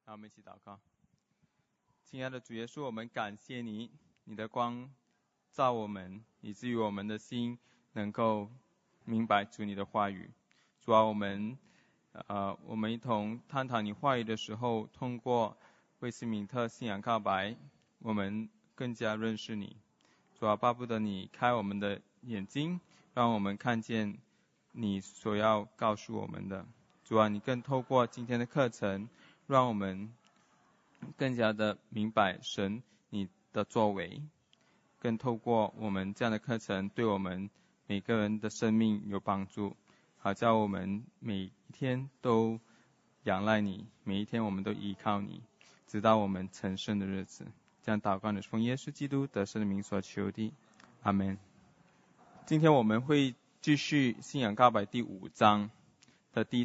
让我们一起祷告。亲爱的主耶稣，我们感谢你，你的光照我们，以至于我们的心能够明白主你的话语。主啊，我们一同探讨你话语的时候，通过威斯敏特信仰告白，我们更加认识你。主啊，巴不得你开我们的眼睛，让我们看见你所要告诉我们的。主啊，你更透过今天的课程，让我们更加的明白神你的作为，更透过我们这样的课程对我们每个人的生命有帮助，好叫我们每一天都仰赖你，每一天我们都依靠你，直到我们成圣的日子。这样祷告的奉耶稣基督得胜的名所求的，阿们。今天我们会继续信仰告白第5章的第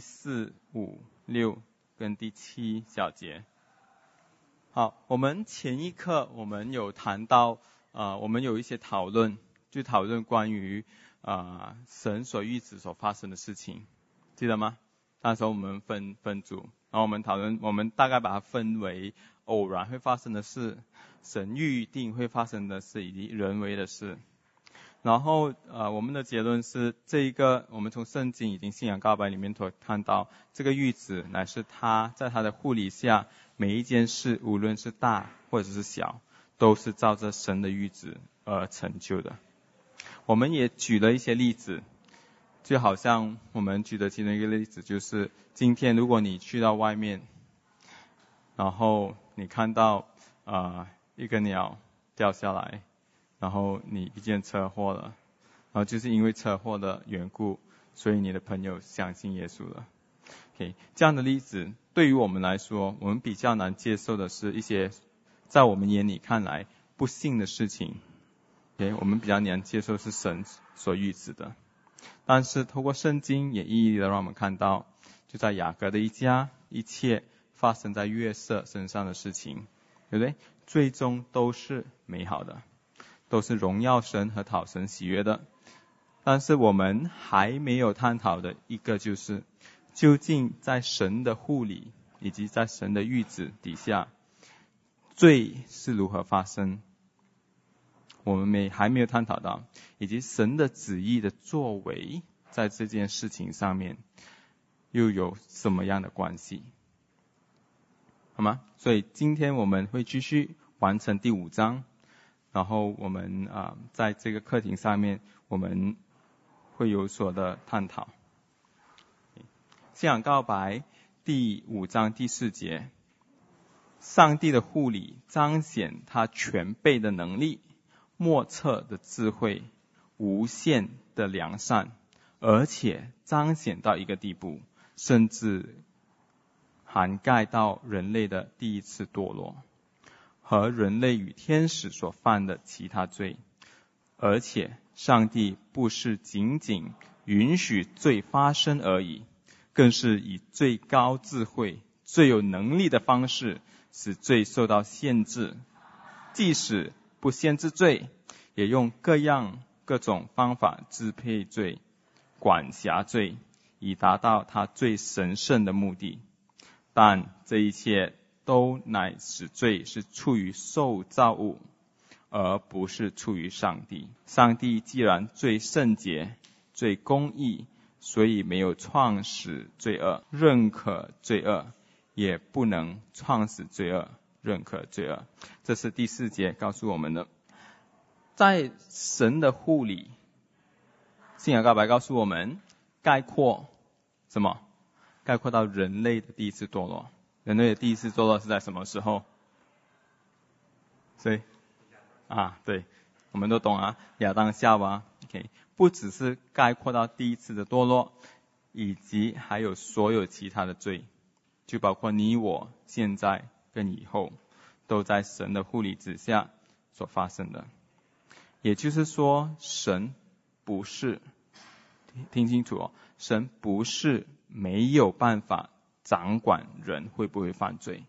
4、5、6跟第7小节。好，我们前一课我们有谈到我们有一些讨论，就讨论关于神所预旨所发生的事情，记得吗？那时候我们分组，然后我们讨论，我们大概把它分为偶然会发生的事、神预定会发生的事以及人为的事。然后我们的结论是，这一个我们从圣经已经信仰告白里面所看到，这个预旨乃是他在他的护理下，每一件事无论是大或者是小，都是照着神的预旨而成就的。我们也举了一些例子，就好像我们举的其中一个例子就是，今天如果你去到外面，然后你看到一个鸟掉下来，然后你遇见车祸了，然后就是因为车祸的缘故，所以你的朋友相信耶稣了。Okay， 这样的例子对于我们来说，我们比较难接受的是一些在我们眼里看来不幸的事情。Okay， 我们比较难接受是神所预旨的。但是透过圣经也一一的让我们看到，就在雅各的一家，一切发生在约瑟身上的事情，对不对？最终都是美好的，都是荣耀神和讨神喜悦的。但是我们还没有探讨的一个就是，究竟在神的护理以及在神的预旨底下，罪是如何发生，我们还没有探讨到，以及神的旨意的作为在这件事情上面又有什么样的关系，好吗？所以今天我们会继续完成第5章，然后我们在这个课程上面我们会有所的探讨。信仰告白第5章第4节，上帝的护理彰显他全备的能力，莫测的智慧，无限的良善，而且彰显到一个地步，甚至涵盖到人类的第一次堕落和人类与天使所犯的其他罪。而且上帝不是仅仅允许罪发生而已，更是以最高智慧、最有能力的方式使罪受到限制，即使不限制罪，也用各种方法支配罪、管辖罪，以达到他最神圣的目的。但这一切都乃使罪是出于受造物，而不是出于上帝。上帝既然最圣洁、最公义，所以没有创始罪恶，认可罪恶，也不能创始罪恶，认可罪恶。这是第4节告诉我们的。在神的护理，信仰告白告诉我们，概括什么？概括到人类的第一次堕落。人类的第一次堕落是在什么时候？谁？对，我们都懂啊，亚当夏娃。OK， 不只是概括到第一次的堕落，以及还有所有其他的罪，就包括你我现在跟以后，都在神的护理之下所发生的。也就是说，神不是，听清楚哦，神不是没有办法掌管人会不会犯罪。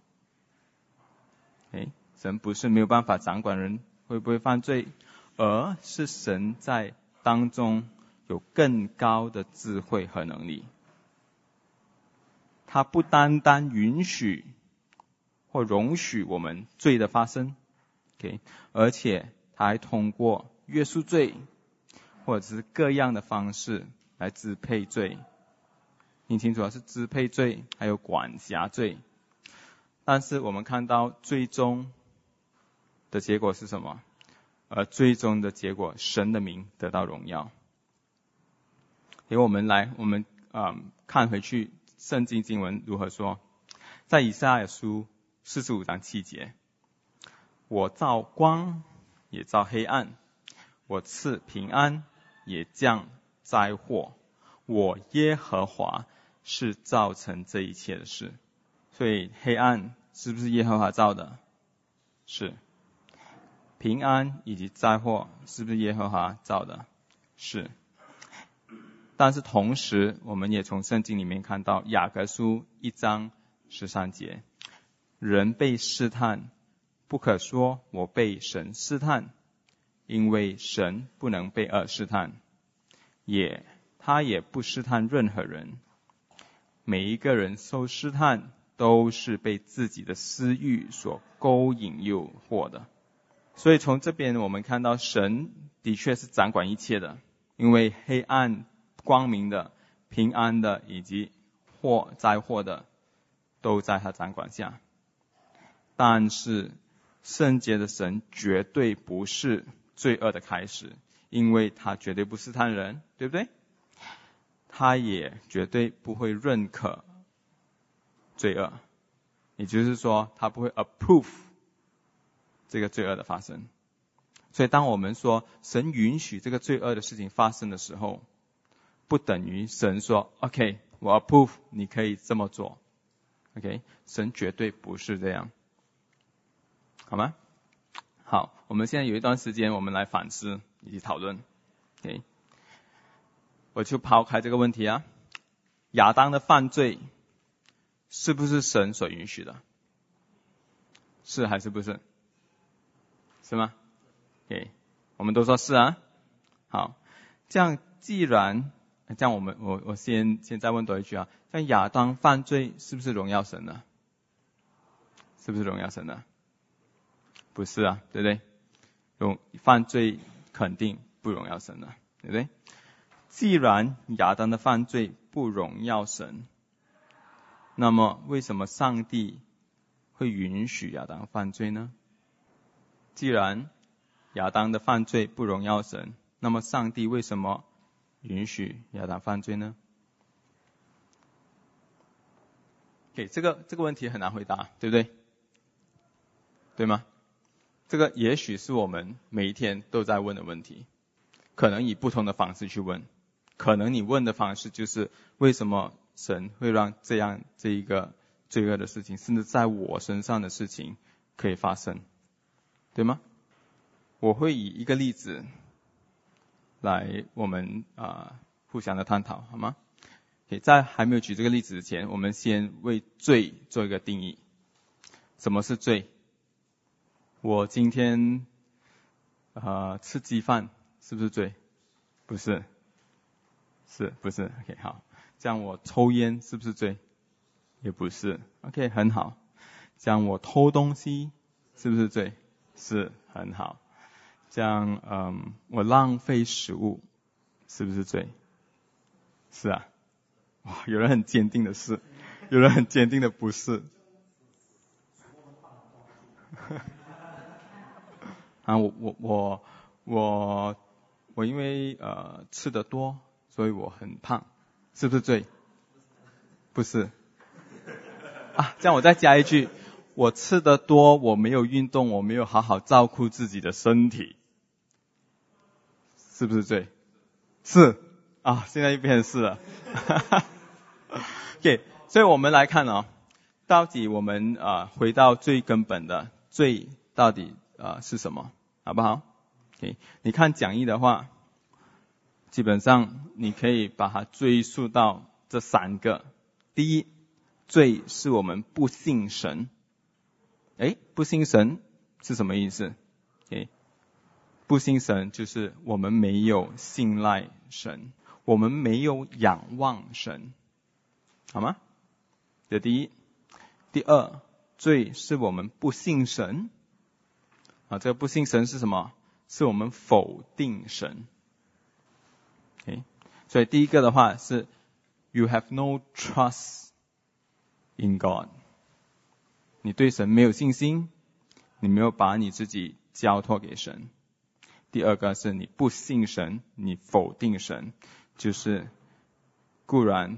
神不是没有办法掌管人会不会犯罪，而是神在当中有更高的智慧和能力。他不单单允许或容许我们罪的发生。OK， 而且他还通过约束罪或者是各样的方式来支配罪。听清楚了，是支配罪还有管辖罪。但是我们看到最终的结果是什么？最终的结果，神的名得到荣耀。给我们看回去圣经经文如何说。在以赛亚书45章7节，我造光也造黑暗，我赐平安也降灾祸，我耶和华是造成这一切的事。所以黑暗是不是耶和华造的？是。平安以及灾祸是不是耶和华造的？是。但是同时我们也从圣经里面看到雅各书1章13节，人被试探，不可说我被神试探，因为神不能被恶试探，他也不试探任何人。每一个人受试探，都是被自己的私欲所勾引诱惑的。所以从这边我们看到神的确是掌管一切的，因为黑暗、光明的、平安的以及灾祸的都在他掌管下。但是圣洁的神绝对不是罪恶的开始，因为他绝对不试探人，对不对？他也绝对不会认可罪恶，也就是说他不会 approve 这个罪恶的发生。所以当我们说神允许这个罪恶的事情发生的时候，不等于神说 OK 我 approve 你可以这么做。 OK， 神绝对不是这样，好吗？好，我们现在有一段时间我们来反思以及讨论。 OK， 我就抛开这个问题啊，亚当的犯罪是不是神所允许的？是还是不是？是吗？ OK， 我们都说是啊。好，这样我先再问多一句啊，像亚当犯罪是不是荣耀神的？是不是荣耀神的？不是啊，对不对？犯罪肯定不荣耀神的，对不对？既然亚当的犯罪不荣耀神，那么为什么上帝会允许亚当犯罪呢？既然亚当的犯罪不荣耀神，那么上帝为什么允许亚当犯罪呢？ OK， 这个问题很难回答，对不对？对吗？这个也许是我们每一天都在问的问题，可能以不同的方式去问。可能你问的方式就是为什么神会让这一个罪恶的事情，甚至在我身上的事情可以发生，对吗？我会以一个例子来我们互相的探讨，好吗？在还没有举这个例子之前，我们先为罪做一个定义。什么是罪？我今天吃鸡饭是不是罪？不是。是不是 ？OK， 好。这样我抽烟是不是罪？也不是。OK， 很好。这样我偷东西是不是罪？是，很好。这样我浪费食物是不是罪？是啊。哇，有人很坚定的是，有人很坚定的不是。我因为吃得多，所以我很胖，是不是罪？不是。这样我再加一句，我吃得多，我没有运动，我没有好好照顾自己的身体，是不是罪？是。现在又变成是了。OK， 所以我们来看到底我们回到最根本的罪到底是什么，好不好？ OK， 你看讲义的话，基本上你可以把它追溯到这3个。第一，罪是我们不信神。不信神是什么意思？ OK， 不信神就是我们没有信赖神，我们没有仰望神，好吗？这第一。第二， 罪是我们不信神啊，这个不信神是什么？是我们否定神。Okay? 所以第一个的话是 You have no trust in God， 你对神没有信心，你没有把你自己交托给神。第二个是你不信神，你否定神，就是固然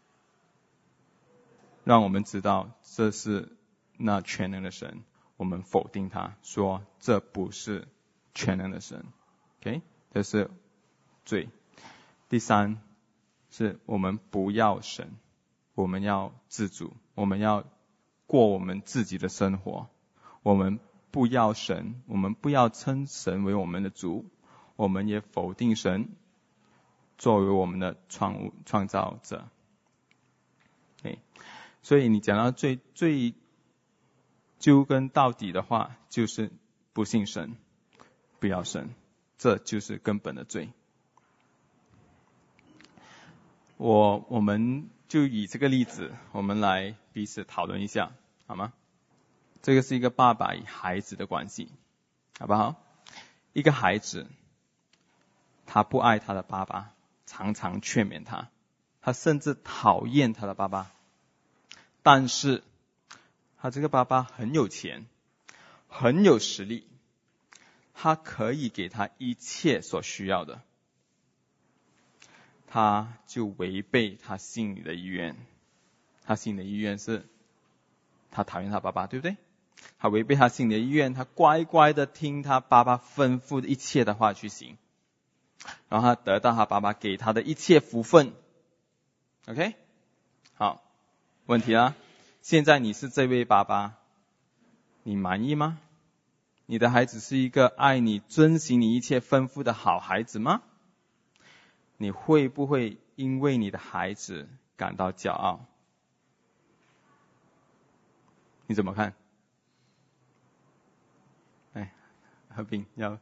让我们知道这是那全能的神，我们否定他，说这不是全能的神。OK， 这是罪。第三是我们不要神，我们要自主，我们要过我们自己的生活，我们不要神，我们不要称神为我们的主，我们也否定神作为我们的创造者。Okay， 所以你讲到最究根到底的话，就是不信神，不要神，这就是根本的罪。我们就以这个例子，我们来彼此讨论一下，好吗？这个是一个爸爸与孩子的关系，好不好？一个孩子，他不爱他的爸爸，常常劝勉他，他甚至讨厌他的爸爸，但是他这个爸爸很有钱，很有实力，他可以给他一切所需要的，他就违背他心里的意愿。他心里的意愿是他讨厌他爸爸，对不对？他违背他心里的意愿，他乖乖的听他爸爸吩咐的一切的话去行，然后他得到他爸爸给他的一切福分。 OK， 好，问题啦，现在你是这位爸爸，你满意吗？你的孩子是一个爱你、遵行你一切吩咐的好孩子吗？你会不会因为你的孩子感到骄傲？你怎么看？和平要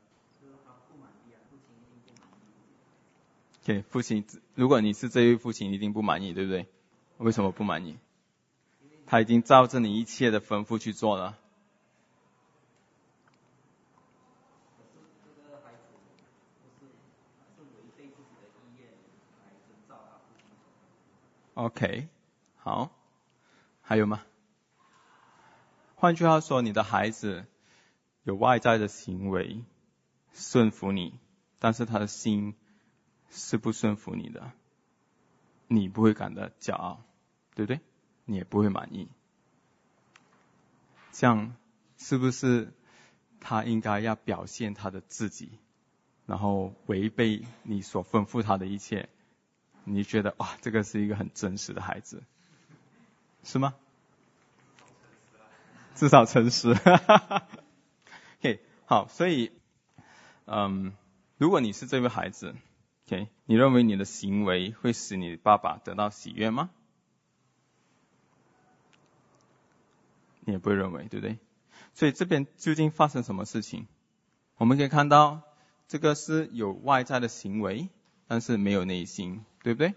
，OK， 父亲，如果你是这位父亲，一定不满意，对不对？为什么不满意？他已经照着你一切的吩咐去做了。OK， 好，还有吗？换句话说，你的孩子有外在的行为顺服你，但是他的心是不顺服你的，你不会感到骄傲，对不对？你也不会满意。这样是不是他应该要表现他的自己，然后违背你所吩咐他的一切？你觉得哇，这个是一个很真实的孩子，是吗？至少诚实。OK， 好，所以如果你是这位孩子， OK， 你认为你的行为会使你爸爸得到喜悦吗？你也不会认为，对不对？所以这边究竟发生什么事情？我们可以看到这个是有外在的行为，但是没有内心，对不对？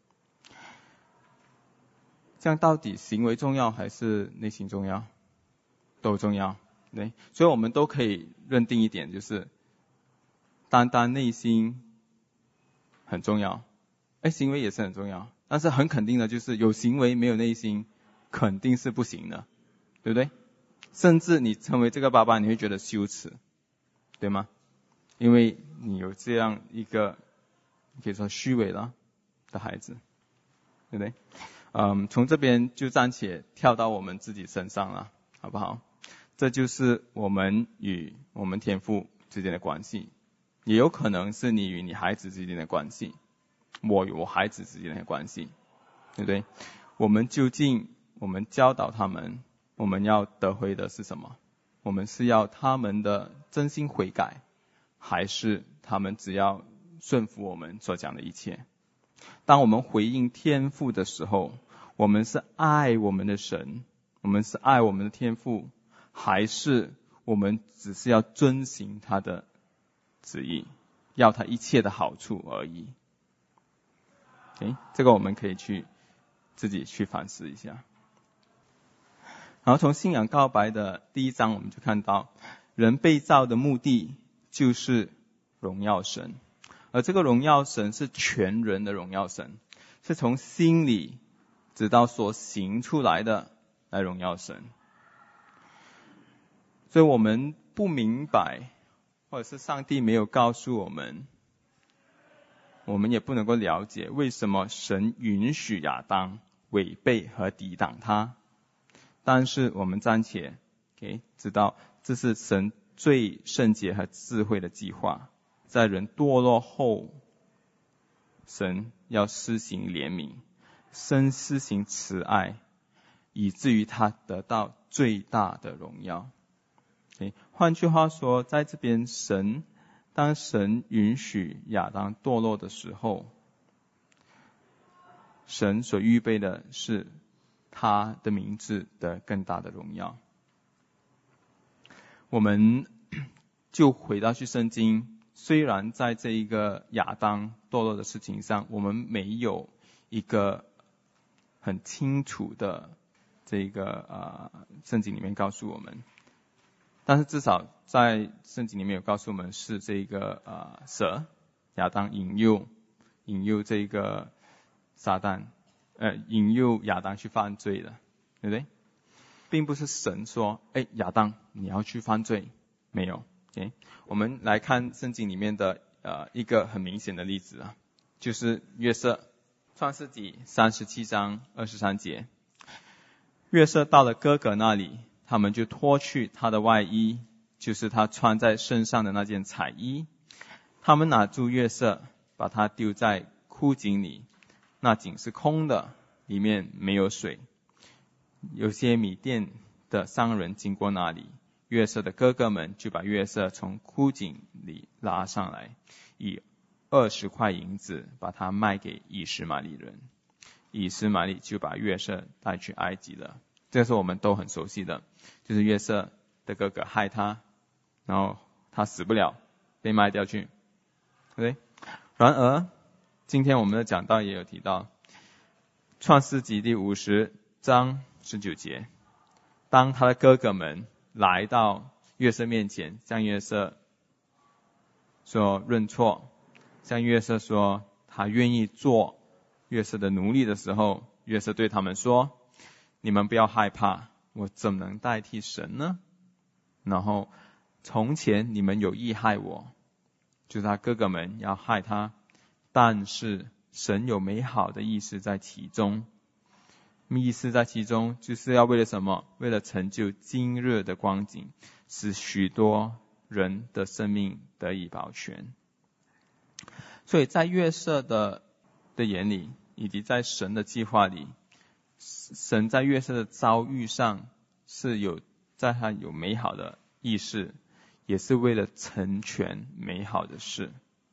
这样到底行为重要还是内心重要？都重要，对。所以我们都可以认定一点，就是单单内心很重要，行为也是很重要，但是很肯定的就是有行为没有内心肯定是不行的，对不对？甚至你成为这个爸爸，你会觉得羞耻，对吗？因为你有这样一个可以说虚伪了的孩子，对不对？从这边就暂且跳到我们自己身上了，好不好？这就是我们与我们天父之间的关系，也有可能是你与你孩子之间的关系，我与我孩子之间的关系，对不对？我们究竟我们教导他们，我们要得回的是什么？我们是要他们的真心悔改，还是他们只要顺服我们所讲的一切？当我们回应天父的时候，我们是爱我们的神，我们是爱我们的天父，还是我们只是要遵行他的旨意，要他一切的好处而已？这个我们可以自己去反思一下。 然后从信仰告白的第1章我们就看到，人被造的目的就是荣耀神，而这个荣耀神是全人的荣耀神，是从心里直到所行出来的来荣耀神。所以我们不明白，或者是上帝没有告诉我们，我们也不能够了解为什么神允许亚当违背和抵挡他。但是我们暂且知道，这是神最圣洁和智慧的计划。在人堕落后，神要施行怜悯，神施行慈爱，以至于他得到最大的荣耀。换句话说，在这边当神允许亚当堕落的时候，神所预备的是他的名字的更大的荣耀。我们就回到去圣经，虽然在这一个亚当堕落的事情上，我们没有一个很清楚的这个圣经里面告诉我们，但是至少在圣经里面有告诉我们是这个蛇亚当引诱这个撒旦引诱亚当去犯罪的，对不对？并不是神说亚当你要去犯罪，没有。我们来看圣经里面的一个很明显的例子就是约瑟。创世纪37章23节，约瑟到了哥哥那里，他们就脱去他的外衣，就是他穿在身上的那件彩衣。他们拿住约瑟，把他丢在枯井里，那井是空的，里面没有水。有些米甸的商人经过那里，约瑟的哥哥们就把约瑟从枯井里拉上来，以20块银子把他卖给以实玛利人。以实玛利就把约瑟带去埃及了。这是我们都很熟悉的，就是约瑟的哥哥害他，然后他死不了，被卖掉去，对不对？然而今天我们的讲道也有提到，创世纪第50章19节，当他的哥哥们来到约瑟面前，向约瑟说认错，向约瑟说他愿意做约瑟的奴隶的时候，约瑟对他们说，你们不要害怕，我怎能代替神呢？然后从前你们有意害我，就是他哥哥们要害他，但是神有美好的意思在其中。意思在其中就是要为了什么？为了成就今日的光景，使许多人的生命得以保全。所以在约瑟的眼里，以及在神的计划里，神在约瑟的遭遇上是在他有美好的意识，也是为了成全美好的事。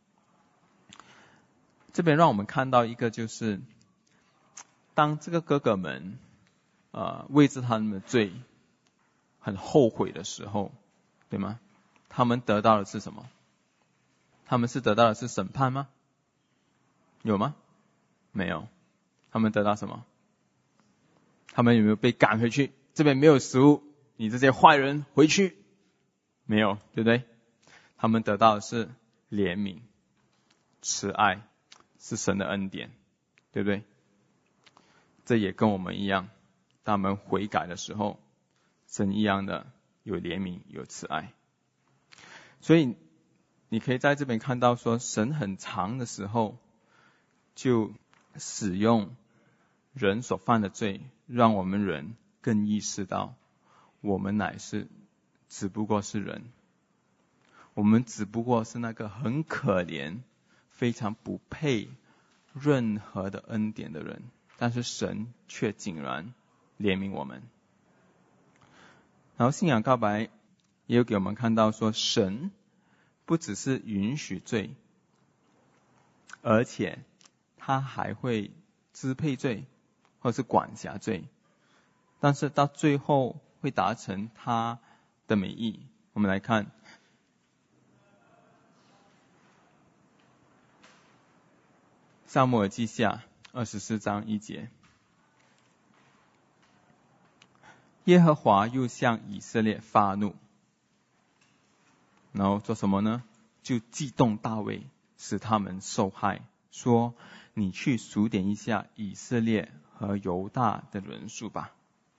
这边让我们看到一个，就是当这个哥哥们为着他们的罪很后悔的时候，对吗？他们得到的是什么？他们是得到的是审判吗？有吗？没有。他们得到什么？他们有没有被赶回去？这边没有食物，你这些坏人回去。没有，对不对？他们得到的是怜悯、慈爱，是神的恩典，对不对？这也跟我们一样，当我们悔改的时候，神一样的有怜悯、有慈爱。所以你可以在这边看到说，神很长的时候就使用人所犯的罪，让我们人更意识到我们只不过是人，我们只不过是那个很可怜、非常不配任何的恩典的人，但是神却竟然怜悯我们。然后信仰告白也有给我们看到说，神不只是允许罪，而且他还会支配罪或是管辖罪，但是到最后会达成他的美意。我们来看撒母耳记下24章1节， 耶和华又向以色列发怒，然后做什么呢？就激动大卫，使他们受害，说你去数点一下以色列和犹大的人数吧。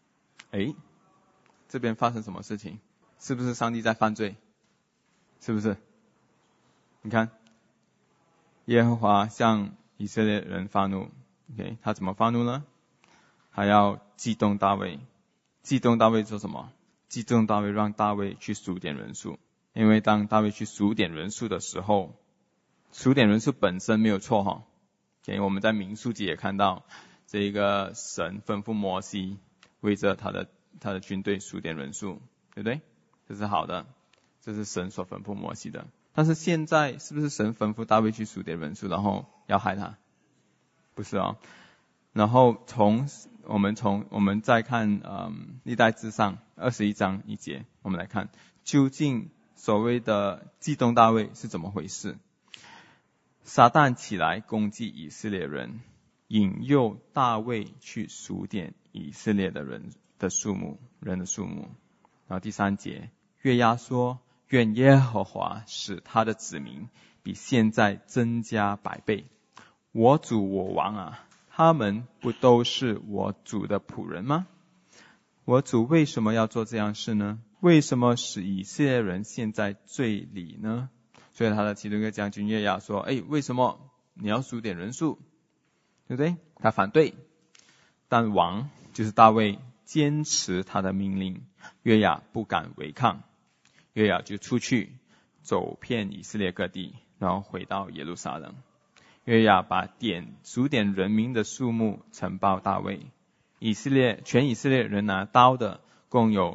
这边发生什么事情？是不是上帝在犯罪？是不是？你看，耶和华向以色列人发怒，他怎么发怒呢？他要激动大卫。激动大卫做什么？激动大卫让大卫去数点人数。因为当大卫去数点人数的时候，数点人数本身没有错哈。我们在民数记也看到，这个神吩咐摩西为着他的军队数点人数，对不对？这是好的，这是神所吩咐摩西的。但是现在是不是神吩咐大卫去数点人数，然后要害他？不是哦。然后我们再看历代志上21章1节，我们来看究竟所谓的激动大卫是怎么回事。撒旦起来攻击以色列人，引诱大卫去数点以色列的人的数目。然后第3节，约押说，愿耶和华使他的子民比现在增加100倍。我主我王啊，他们不都是我主的仆人吗？我主为什么要做这样事呢？为什么使以色列人陷在罪里呢？所以他的其中一个将军约押说，为什么你要数点人数？对不对？他反对。但王就是大卫坚持他的命令，约押不敢违抗。约押就出去走遍以色列各地，然后回到耶路撒冷。约押把数点人民的数目呈报大卫。全以色列人拿刀的共有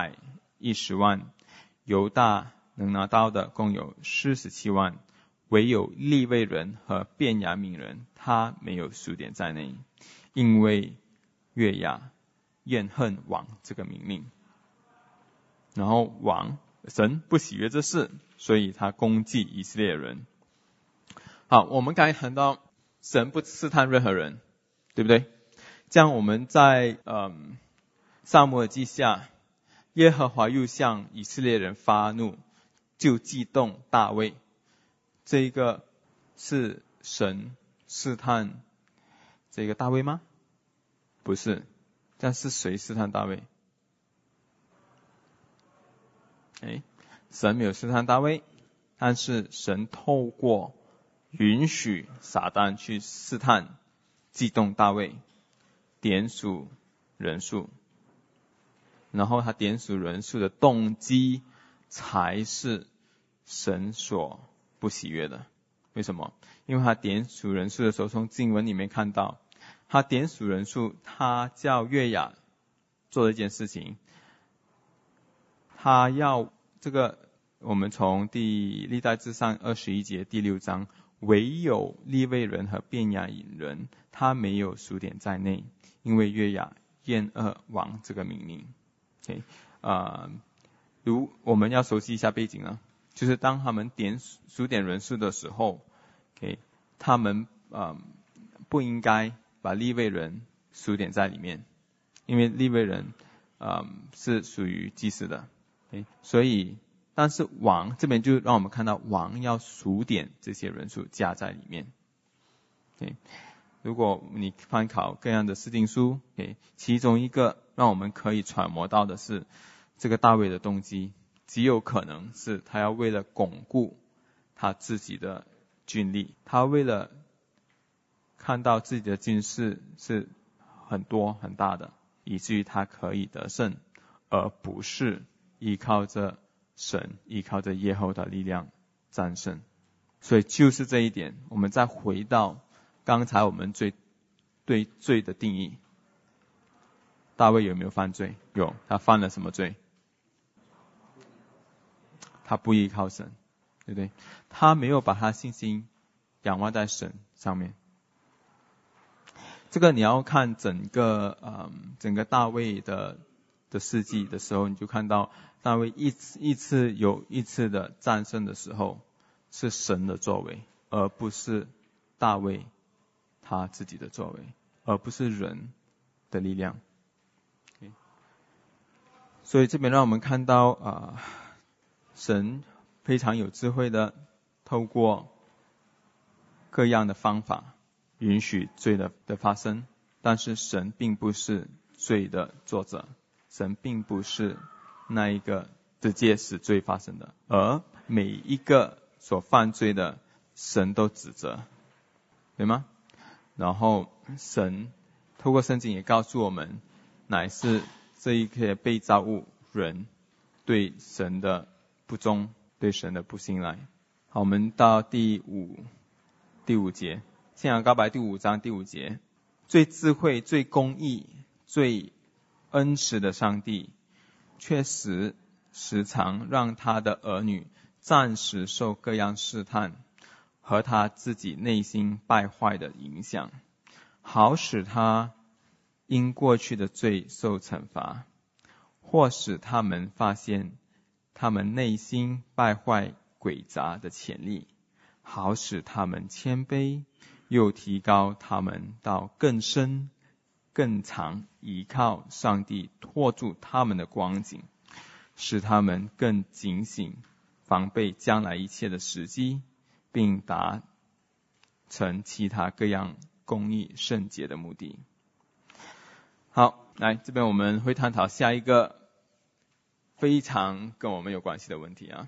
110万，犹大能拿刀的共有47万，唯有利未人和便雅悯人他没有数点在内，因为约押怨恨王这个命令。然后神不喜悦这事，所以他攻击以色列人。好，我们刚才谈到神不试探任何人，对不对？这样我们在撒母耳记下，耶和华又向以色列人发怒，就激动大卫。这一个是神试探这个大卫吗？不是。但是谁试探大卫？神没有试探大卫，但是神透过允许撒旦去试探，激动大卫，点数人数。然后他点数人数的动机才是神所不喜悦的。为什么？因为他点数人数的时候，从经文里面看到，他点数人数，他叫约押做了一件事情，他要我们从历代志上21节第6章，唯有利未人和便雅悯人他没有数点在内，因为约押厌恶王这个命令。我们要熟悉一下背景呢，就是当他们数点人数的时候，他们不应该把利未人数点在里面，因为利未人是属于祭司的。所以但是王这边就让我们看到王要数点这些人数加在里面。如果你参考各样的释经书，其中一个让我们可以揣摩到的是，这个大卫的动机极有可能是他要为了巩固他自己的军力，他为了看到自己的军事是很多很大的，以至于他可以得胜，而不是依靠着神，依靠着耶和华的力量战胜。所以就是这一点，我们再回到刚才我们对罪的定义，大卫有没有犯罪？有。他犯了什么罪？他不依靠神，对不对？他没有把他信心仰望在神上面。这个你要看整个大卫的事迹的时候，你就看到大卫一次又一次的战胜的时候，是神的作为，而不是大卫他自己的作为，而不是人的力量。 所以这边让我们看到神非常有智慧的透过各样的方法允许罪的发生，但是神并不是罪的作者，神并不是那一个直接使罪发生的，而每一个所犯罪的神都指责，对吗？然后神透过圣经也告诉我们，乃是这一些被造物人对神的不忠，对神的不信赖。好，我们到第五节，信仰告白第5章第5节，最智慧、最公义、最恩慈的上帝，却时常让他的儿女暂时受各样试探和他自己内心败坏的影响，好使他因过去的罪受惩罚，或使他们发现他们内心败坏诡诈的潜力，好使他们谦卑，又提高他们到更深更长依靠上帝托住他们的光景，使他们更警醒防备将来一切的时机，并达成其他各样公义圣洁的目的。好，来这边我们会探讨下一个非常跟我们有关系的问题啊。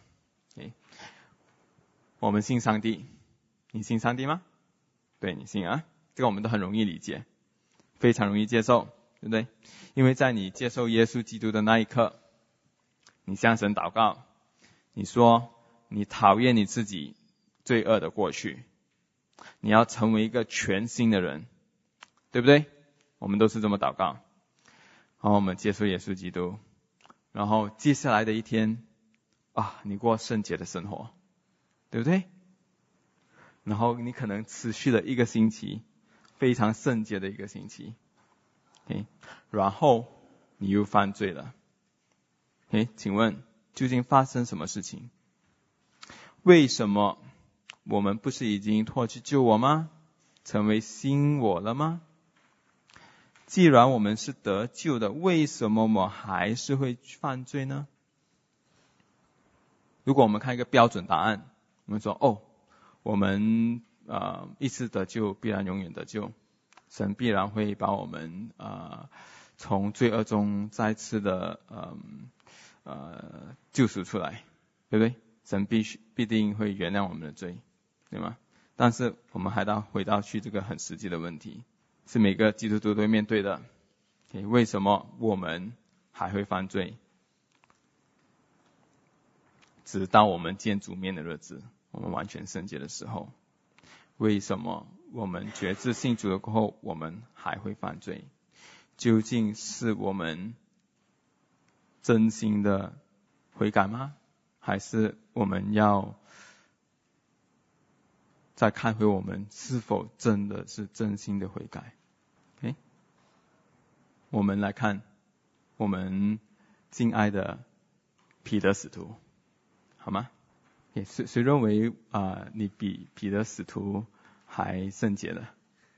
我们信上帝，你信上帝吗？对，你信啊，这个我们都很容易理解，非常容易接受，对不对？因为在你接受耶稣基督的那一刻，你向神祷告，你说你讨厌你自己罪恶的过去，你要成为一个全新的人，对不对？我们都是这么祷告，然后我们接受耶稣基督，然后接下来的一天你过圣洁的生活，对不对？然后你可能持续了1个星期，非常圣洁的1个星期，然后你又犯罪了。请问究竟发生什么事情？为什么我们不是已经脱去旧我吗？成为新我了吗？既然我们是得救的，为什么我们还是会犯罪呢？如果我们看一个标准答案，我们说我们一次得救必然永远得救，神必然会把我们从罪恶中再次的救赎出来，对不对？神必定会原谅我们的罪，对吗？但是我们还要回到去这个很实际的问题，是每个基督徒都会面对的。为什么我们还会犯罪？直到我们见主面的日子，我们完全圣洁的时候，为什么我们觉知信主了过后，我们还会犯罪？究竟是我们真心的悔改吗？还是我们要再看回我们是否真的是真心的悔改？我们来看我们敬爱的彼得使徒，好吗？谁认为你比彼得使徒还圣洁了？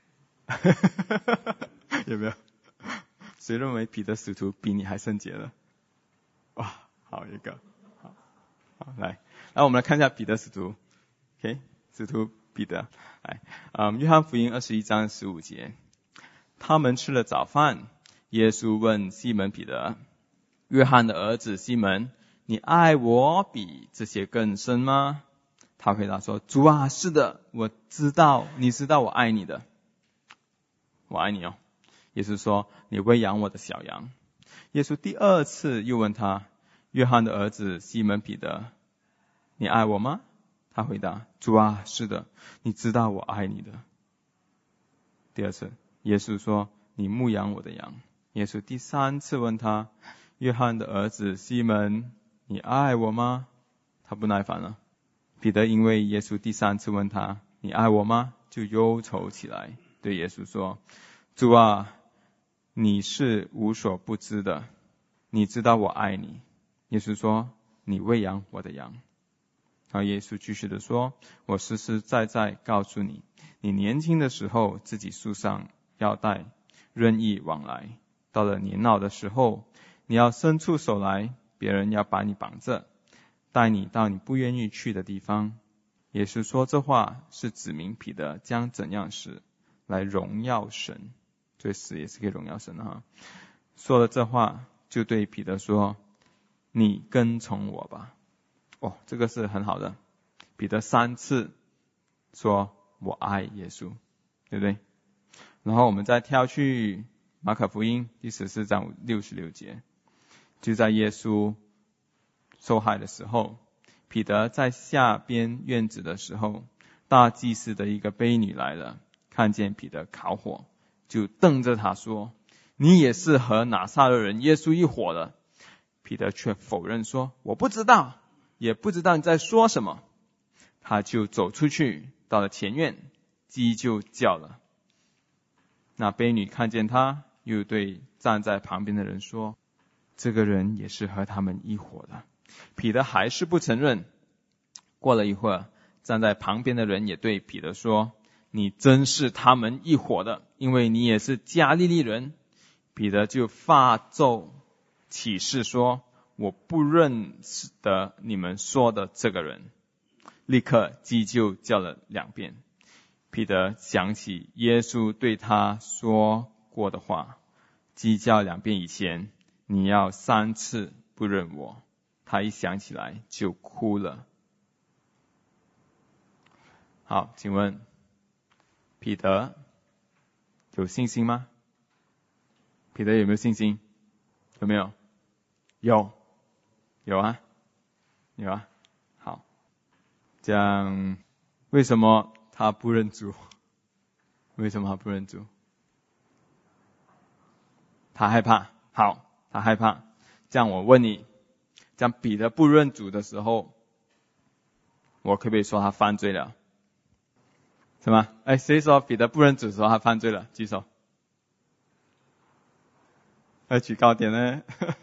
有没有？谁认为彼得使徒比你还圣洁了？哇，好一个，好来我们来看一下彼得使徒。使徒彼得，约翰福音21章15节，他们吃了早饭，耶稣问西门彼得，约翰的儿子西门，你爱我比这些更深吗？他回答说，主啊，是的，我知道，你知道我爱你的。我爱你哦。耶稣说，你喂养我的小羊。耶稣第2次又问他，约翰的儿子西门彼得，你爱我吗？他回答，主啊，是的，你知道我爱你的。第2次，耶稣说，你牧养我的羊。耶稣第3次问他，约翰的儿子西门，你爱我吗？他不耐烦了。彼得因为耶稣第3次问他，你爱我吗？就忧愁起来，对耶稣说，主啊，你是无所不知的，你知道我爱你。耶稣说，你喂养我的羊。然后耶稣继续的说，我实实在在告诉你，你年轻的时候自己束上腰带，任意往来，到了年老的时候， 你要伸出手来，别人要把你绑着，带你到你不愿意去的地方。耶稣说这话是指明彼得将怎样死来荣耀神，所以死也是可以荣耀神的哈。说了这话，就对彼得说，你跟从我吧。这个是很好的。彼得3次说我爱耶稣，对不对？然后我们再跳去马可福音第14章66节，就在耶稣受害的时候，彼得在下边院子的时候，大祭司的一个婢女来了，看见彼得烤火，就瞪着他说，你也是和拿撒勒人耶稣一伙的。彼得却否认说，我不知道，也不知道你在说什么。他就走出去，到了前院，鸡就叫了。那婢女看见他，又对站在旁边的人说，这个人也是和他们一伙的。彼得还是不承认。过了一会儿，站在旁边的人也对彼得说，你真是他们一伙的，因为你也是加利利人。彼得就发咒起誓说，我不认识得你们说的这个人。立刻鸡就叫了2遍。彼得想起耶稣对他说过的话，鸡叫2遍以前，你要3次不认我。他一想起来就哭了。好，请问彼得有信心吗？彼得有没有信心？有没有？有啊。好，这样为什么他不认主？他害怕。好，他害怕。这样我问你，这样彼得不认主的时候，我可不可以说他犯罪了？什么？谁说彼得不认主的时候他犯罪了？举手。要举高点呢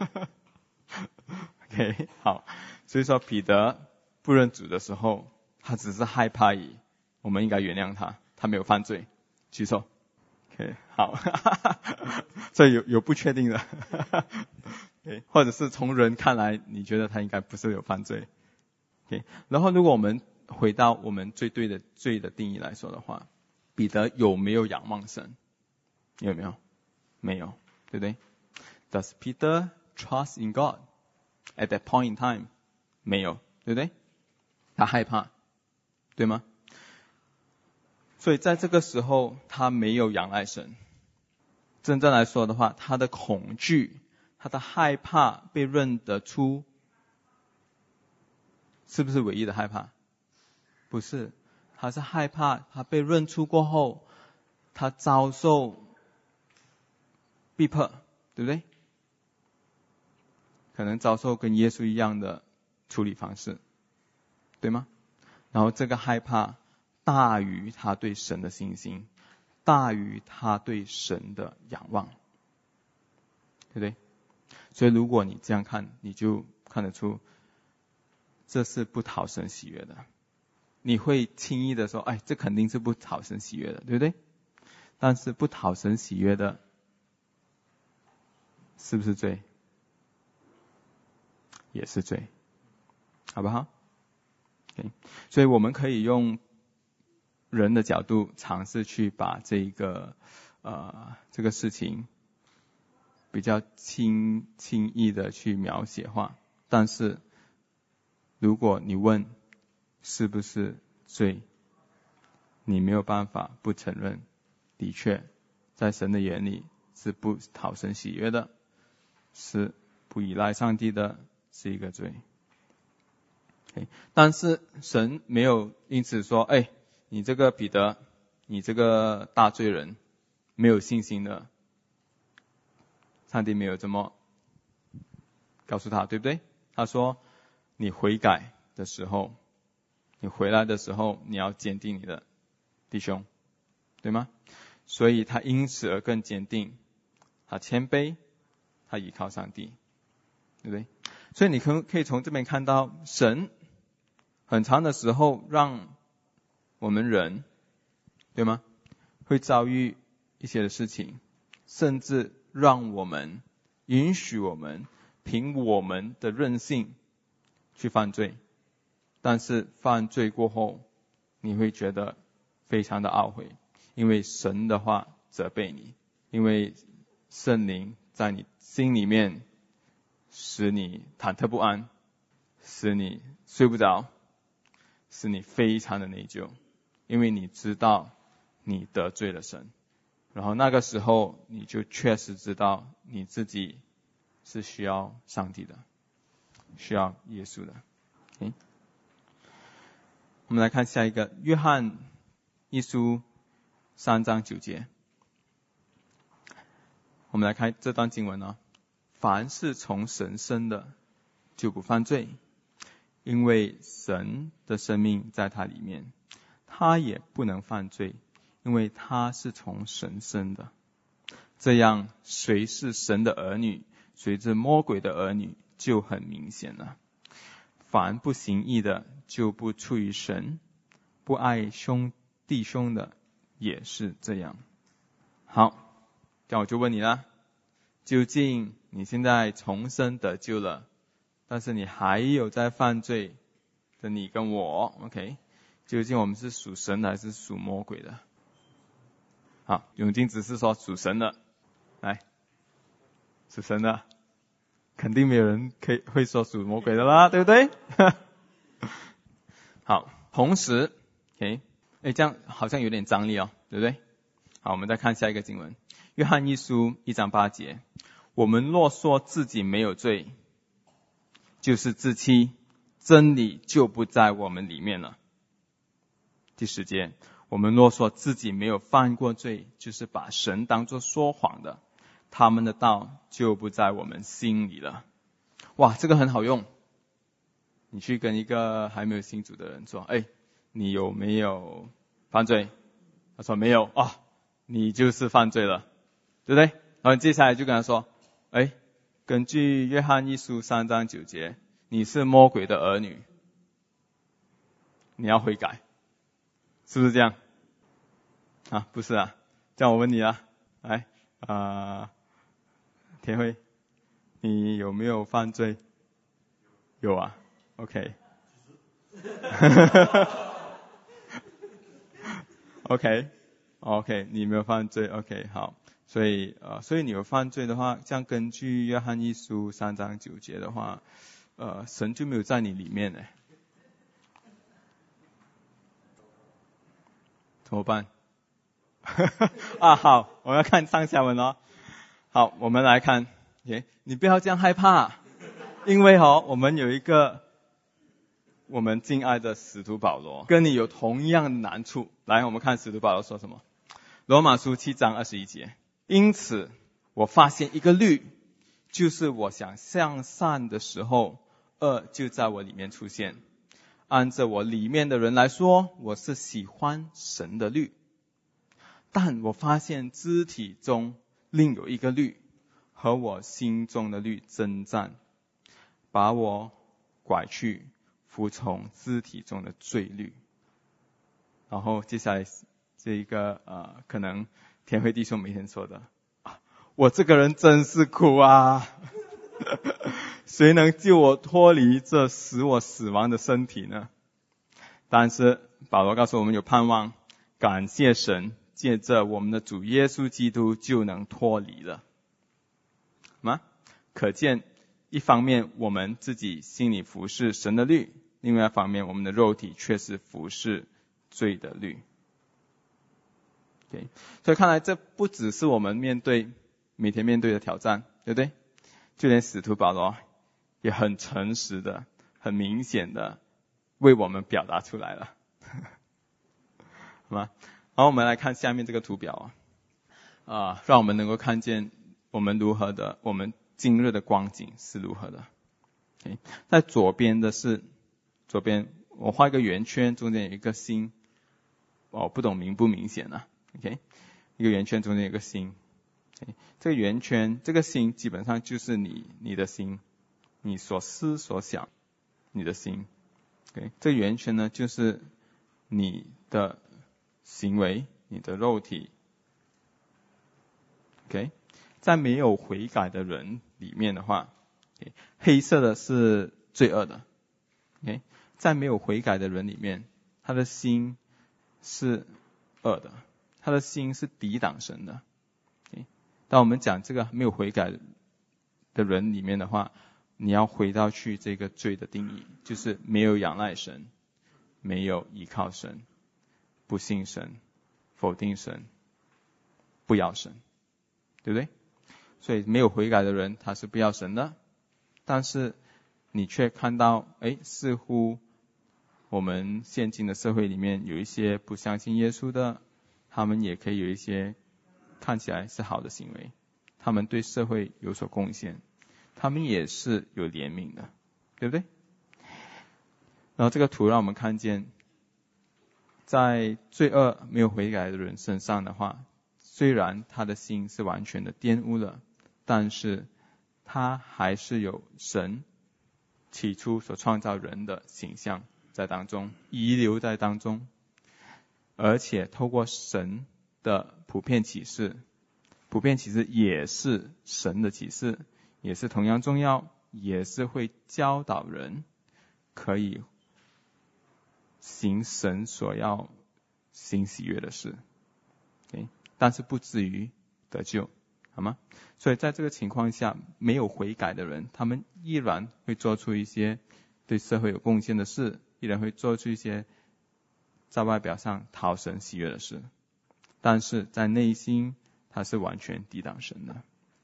OK， 好。所以说彼得不认主的时候，他只是害怕而已，我们应该原谅他，他没有犯罪。举手。OK， 好。所以有不确定的okay， 或者是从人看来你觉得他应该不是有犯罪。Okay， 然后如果我们回到我们最对的罪的定义来说的话，彼得有没有仰望神？有没有？没有，对不对？ Does Peter trust in God at that point in time？ 没有，对不对？他害怕，对吗？所以在这个时候他没有仰赖神。真正来说的话，他的恐惧，他的害怕被认得出，是不是唯一的害怕？不是，他是害怕他被认出过后，他遭受逼迫，对不对？可能遭受跟耶稣一样的处理方式，对吗？然后这个害怕大于他对神的信心，大于他对神的仰望，对不对？所以如果你这样看，你就看得出这是不讨神喜悦的。你会轻易的说，这肯定是不讨神喜悦的，对不对？但是不讨神喜悦的是不是罪？也是罪，好不好？ Okay， 所以我们可以用人的角度尝试去把这个事情比较轻易的去描写化，但是如果你问是不是罪，你没有办法不承认，的确在神的眼里是不讨神喜悦的，是不依赖上帝的，是一个罪。但是神没有因此说，你这个彼得，你这个大罪人，没有信心的。上帝没有这么告诉他，对不对？他说，你悔改的时候，你回来的时候，你要坚定你的弟兄，对吗？所以他因此而更坚定，他谦卑，他依靠上帝，对不对？所以你可以从这边看到，神很长的时候让我们人，对吗？会遭遇一些的事情，甚至让我们允许我们凭我们的任性去犯罪，但是犯罪过后，你会觉得非常的懊悔，因为神的话责备你，因为圣灵在你心里面使你忐忑不安，使你睡不着，使你非常的内疚，因为你知道你得罪了神。然后那个时候你就确实知道你自己是需要上帝的，需要耶稣的。我们来看下一个，约翰一书3章9节。我们来看这段经文啊，凡是从神生的就不犯罪，因为神的生命在他里面，他也不能犯罪，因为他是从神生的。这样谁是神的儿女，谁是魔鬼的儿女就很明显了。凡不行义的就不出于神，不爱弟兄的也是这样。好，这样我就问你了，究竟你现在重生得救了，但是你还有在犯罪的你跟我 OK， 究竟我们是属神的还是属魔鬼的？好，永金只是说属神的，来，属神的，肯定没有人会说属魔鬼的啦，对不对？好，同时 OK， 这样好像有点张力哦，对不对？好，我们再看下一个经文，约翰一书1章8节，我们若说自己没有罪，就是自欺，真理就不在我们里面了。第10节，我们若说自己没有犯过罪，就是把神当作说谎的，他们的道就不在我们心里了。哇，这个很好用。你去跟一个还没有信主的人说，你有没有犯罪？他说没有啊，你就是犯罪了，对不对？然后接下来就跟他说，根据约翰一书3章9节，你是魔鬼的儿女，你要悔改，是不是这样？啊，不是啊，这样我问你啊，来，田辉，你有没有犯罪？有啊 ，OK， OK， 你没有犯罪 ，OK， 好，所以你有犯罪的话，这样根据约翰一书3章9节的话，神就没有在你里面呢，怎么办？好，我要看上下文哦。好，我们来看，你不要这样害怕，因为我们有一个我们敬爱的使徒保罗，跟你有同样的难处。来，我们看使徒保罗说什么。罗马书7章21节，因此我发现一个律，就是我想向善的时候，恶就在我里面出现。按着我里面的人来说，我是喜欢神的律，但我发现肢体中另有一个律，和我心中的律征战，把我拐去服从肢体中的罪律。然后接下来这一个可能田辉弟兄每天说的，我这个人真是苦啊，谁能救我脱离这使我死亡的身体呢？但是保罗告诉我们有盼望，感谢神，借着我们的主耶稣基督就能脱离了。可见一方面我们自己心里服侍神的律，另外一方面我们的肉体却是服侍罪的律。所以看来这不只是我们每天面对的挑战，对不对？就连使徒保罗也很诚实的很明显的为我们表达出来了。好吗？好，我们来看下面这个图表让我们能够看见我们今日的光景是如何的。在左边我画一个圆圈，中间有一个心，不懂明不明显啊？一个圆圈中间有一个心，这个圆圈这个心基本上就是你的心，你所思所想，你的心。这个圆圈呢，就是你的行为，你的肉体。在没有悔改的人里面的话，黑色的是罪恶的。在没有悔改的人里面，他的心是恶的，他的心是抵挡神的。当我们讲这个没有悔改的人里面的话，你要回到去这个罪的定义，就是没有仰赖神，没有依靠神，不信神，否定神，不要神，对不对？所以没有悔改的人他是不要神的，但是你却看到似乎我们现今的社会里面有一些不相信耶稣的，他们也可以有一些看起来是好的行为，他们对社会有所贡献，他们也是有怜悯的，对不对？然后这个图让我们看见，在罪恶没有悔改的人身上的话，虽然他的心是完全的玷污了，但是他还是有神起初所创造人的形象在当中，遗留在当中，而且透过神的普遍启示也是神的启示，也是同样重要，也是会教导人可以行神所要行喜悦的事，但是不至于得救，好吗？所以在这个情况下，没有悔改的人，他们依然会做出一些对社会有贡献的事，依然会做出一些在外表上讨神喜悦的事，但是在内心他是完全抵挡神的。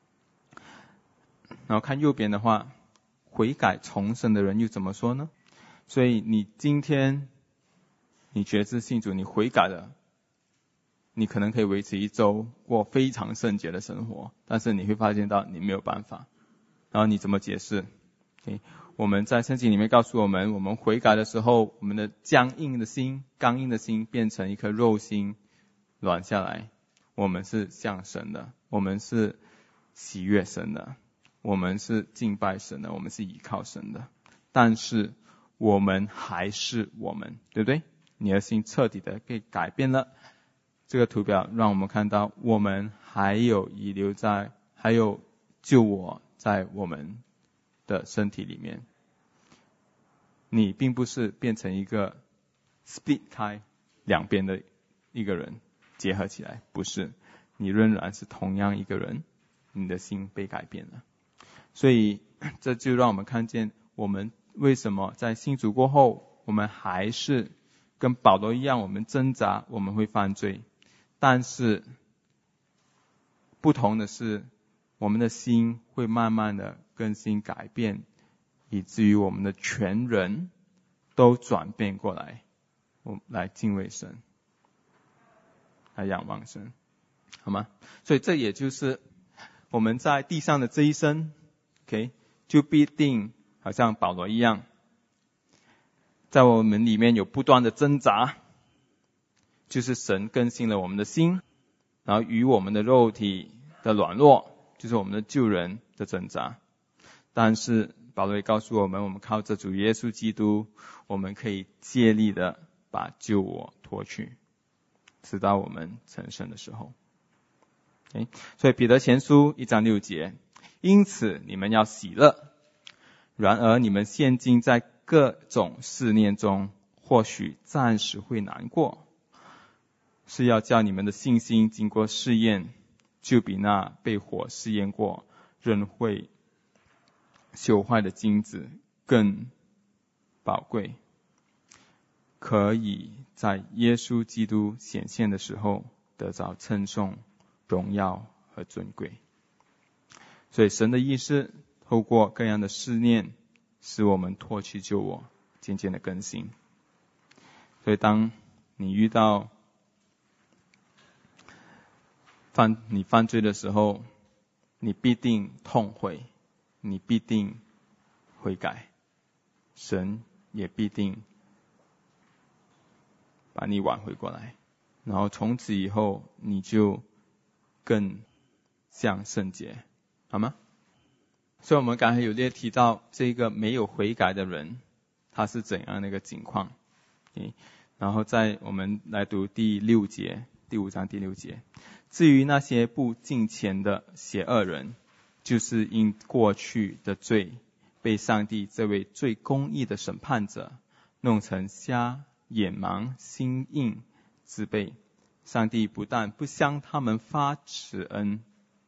然后看右边的话，悔改重生的人又怎么说呢？所以你今天你决志信主，你悔改了，你可能可以维持一周过非常圣洁的生活，但是你会发现到你没有办法。然后你怎么解释？我们在圣经里面告诉我们，我们悔改的时候，我们的僵硬的心、刚硬的心变成一颗肉心，软下来。我们是像神的，我们是喜悦神的，我们是敬拜神的，我们是依靠神的。但是我们还是我们，对不对？你的心彻底的被改变了。这个图表让我们看到，我们还有遗留在，还有救我在我们的身体里面。你并不是变成一个 split 开两边的一个人结合起来，不是，你仍然是同样一个人，你的心被改变了。所以这就让我们看见，我们为什么在信主过后，我们还是跟保罗一样，我们挣扎，我们会犯罪，但是不同的是，我们的心会慢慢的更新改变，以至于我们的全人都转变过来，我们来敬畏神，来仰望神，好吗？所以这也就是我们在地上的这一生就必定好像保罗一样，在我们里面有不断的挣扎，就是神更新了我们的心，然后与我们的肉体的软弱，就是我们的旧人的挣扎。但是保罗也告诉我们，我们靠着主耶稣基督，我们可以竭力的把旧我脱去，直到我们成圣的时候。所以彼得前书1章6节，因此你们要喜乐，然而你们现今在各种试炼中，或许暂时会难过，是要叫你们的信心经过试验，就比那被火试验过仍会朽坏的金子更宝贵，可以在耶稣基督显现的时候得着称颂、荣耀和尊贵。所以神的意思透过各样的试炼，使我们脱去旧我，渐渐的更新。所以当你遇到你犯罪的时候，你必定痛悔，你必定悔改，神也必定把你挽回过来，然后从此以后你就更像圣洁，好吗？所以我们刚才有列提到这个没有悔改的人他是怎样的一个情况。然后我们来读第5章第6节，至于那些不敬虔的邪恶人， 就是因过去的罪，被上帝这位最公义的审判者弄成瞎、眼盲、心硬、自卑。上帝不但不向他们发施恩，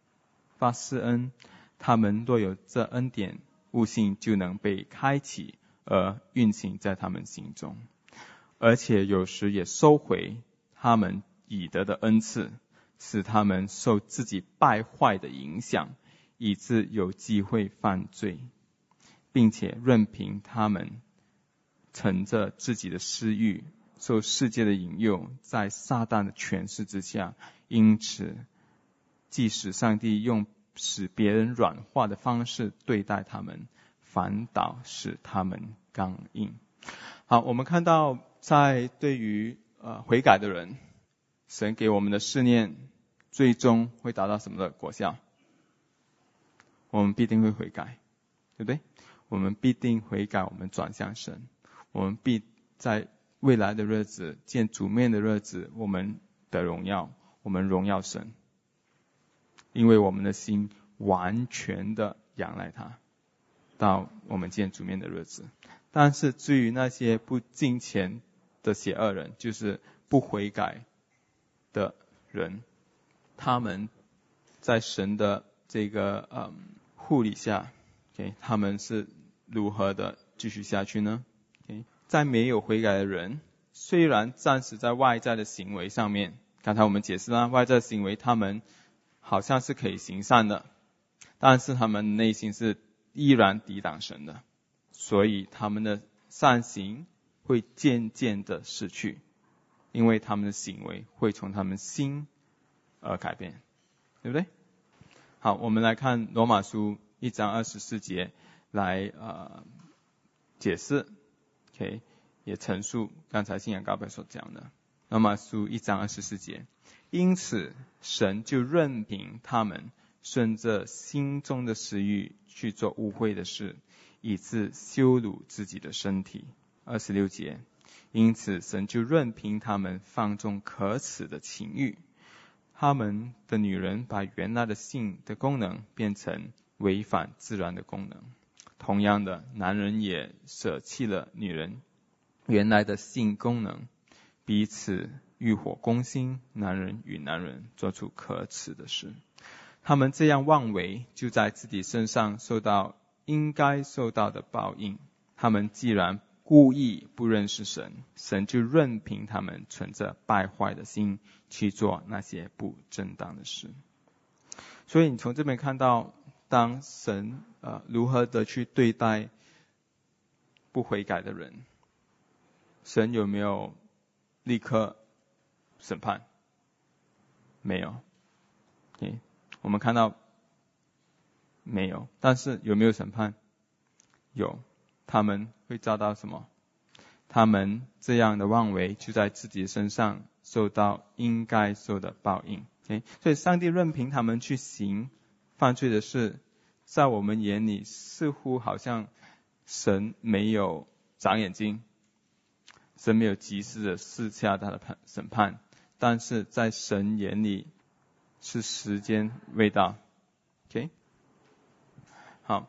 他们若有这恩典，悟性就能被开启而运行在他们心中，而且有时也收回他们已得的恩赐，使他们受自己败坏的影响，以致有机会犯罪，并且任凭他们乘着自己的私欲，受世界的引诱，在撒旦的权势之下。因此即使上帝用使别人软化的方式对待他们，反倒使他们刚硬。好，我们看到在对于悔改的人，神给我们的试炼最终会达到什么的果效？我们必定会悔改，对不对？我们必定悔改，我们转向神，我们必在未来的日子，见主面的日子，我们的荣耀，我们荣耀神，因为我们的心完全的仰赖他，到我们见主面的日子。但是至于那些不敬虔的邪恶人，就是不悔改的人，他们在神的这个护理下，他们是如何的继续下去呢？在没有悔改的人，虽然暂时在外在的行为上面，刚才我们解释了，外在行为他们好像是可以行善的，但是他们内心是依然抵挡神的，所以他们的善行会渐渐的失去，因为他们的行为会从他们心而改变，对不对？好，我们来看罗马书1章24节来解释也陈述刚才信仰高配所讲的。罗马书1章24节，因此神就任凭他们顺着心中的私欲去做污秽的事，以致羞辱自己的身体。26节，因此神就任凭他们放纵可耻的情欲，他们的女人把原来的性的功能变成违反自然的功能。同样的，男人也舍弃了女人原来的性功能，彼此欲火攻心，男人与男人做出可耻的事。他们这样妄为，就在自己身上受到应该受到的报应。他们既然故意不认识神，神就任凭他们存着败坏的心去做那些不正当的事。所以你从这边看到，当神如何的去对待不悔改的人，神有没有立刻审判？没有。我们看到没有，但是有没有审判？有。他们会遭到什么？他们这样的妄为就在自己身上受到应该受的报应。所以上帝任凭他们去行犯罪的事，在我们眼里似乎好像神没有长眼睛，神没有及时的施下他的审判，但是在神眼里是时间未到。好，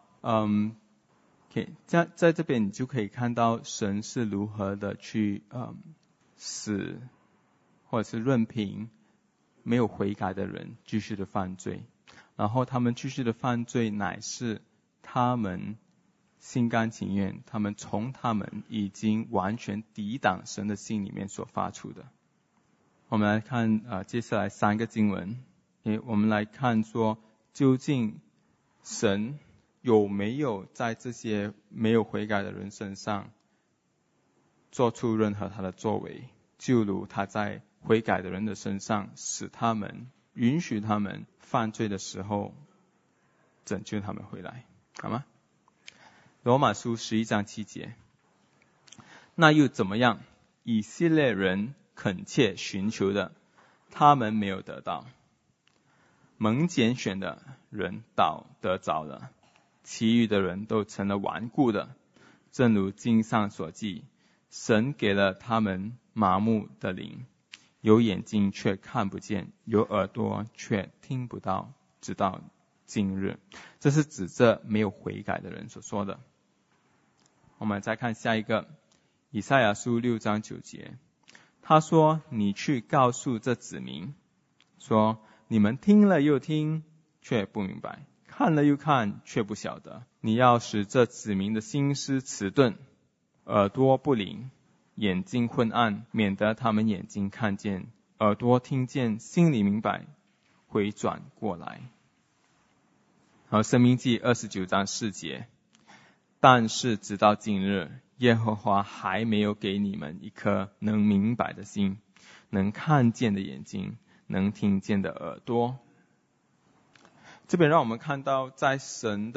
在这边你就可以看到神是如何的去使或者是任凭没有悔改的人继续的犯罪，然后他们继续的犯罪乃是他们心甘情愿，他们从他们已经完全抵挡神的心里面所发出的。我们来看接下来3个经文，我们来看说究竟神有没有在这些没有悔改的人身上做出任何他的作为，就如他在悔改的人的身上使他们允许他们犯罪的时候拯救他们回来，好吗？罗马书11章7节，那又怎么样？以色列人恳切寻求的，他们没有得到；蒙拣选的人倒得着了，其余的人都成了顽固的。正如经上所记，神给了他们麻木的灵，有眼睛却看不见，有耳朵却听不到，直到今日。这是指这没有悔改的人所说的。我们再看下一个，以赛亚书6章9节，他说：你去告诉这子民，说你们听了又听，却不明白；看了又看，却不晓得。你要使这子民的心思迟钝，耳朵不灵，眼睛昏暗，免得他们眼睛看见，耳朵听见，心里明白，回转过来。好，申命记29章4节，但是直到今日，耶和华还没有给你们一颗能明白的心，能看见的眼睛，能听见的耳朵。这边让我们看到，在神